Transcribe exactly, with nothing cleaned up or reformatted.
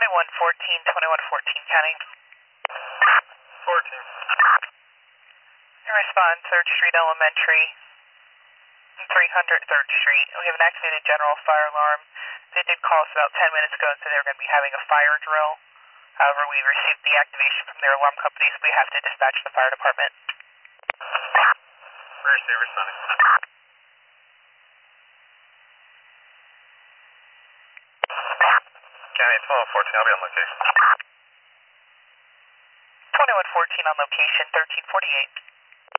twenty-one fourteen, twenty-one fourteen County. fourteen. In response, third Street Elementary, three hundred third Street. We have an activated general fire alarm. They did call us about ten minutes ago and said they were going to be having a fire drill. However, we received the activation from their alarm company, so we have to dispatch the fire department. Receiver responding. County twenty-one fourteen, I'll be on location. twenty-one fourteen on location, thirteen forty-eight.